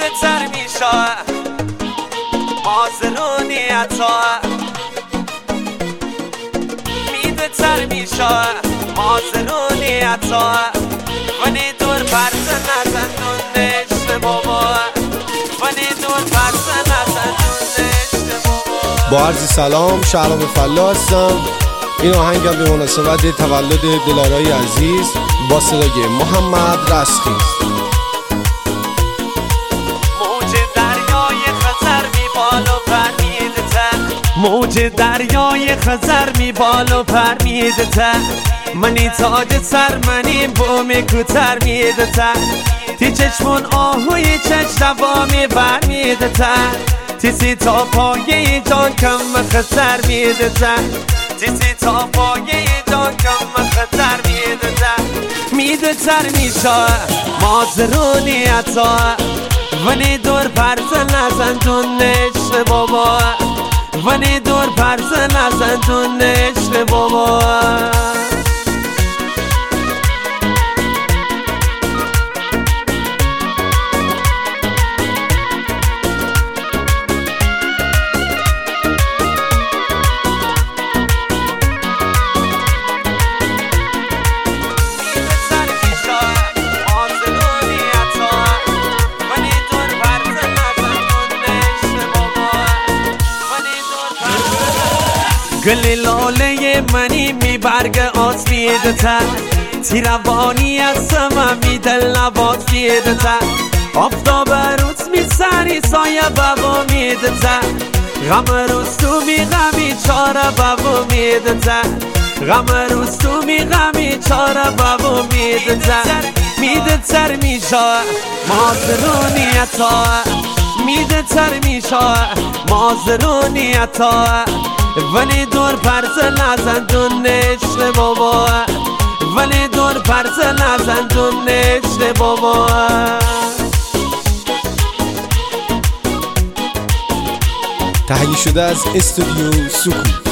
میده تر میشه مازرونی عطا میده تر میشه مازرونی عطا ونی دور پرس نزن دونش بابا ونی دور پرس نزن دونش بابا. با عرض سلام، شهرام فلا هستم. این آهنگم به مناسبت تولد دلارای عزیز با صدای محمد رسخی است. موج دریای خزر می بالو پر میده تا منی تاج سر منی بومی کتر میده تا تی چشمون آهوی چش دوامی بر میده تا تیسی تا پایه جان کم خطر میده تا تیسی تا پایه جان کم خطر میده تا میده تر میشه مازرونی عطا ونی دور پرز نزن دونش بابا ونی دور پرز نزن دونش بابا. گل لاله منی می برگ آس میده تا تیروانی از سمم می دل نباز میده تا آفتاب روز می سری سایه بابا میده تا غم روز تو می غمی چاره بابا میده تا غم روز تو می غمی چاره بابا میده تا میده تر میشه مازرونی عطا میده تر میشه مازرونی عطا ولی دور پرز نزن دونش بابا ولی دور پرز نزن دونش بابا. تهیه شده از استودیو سکو.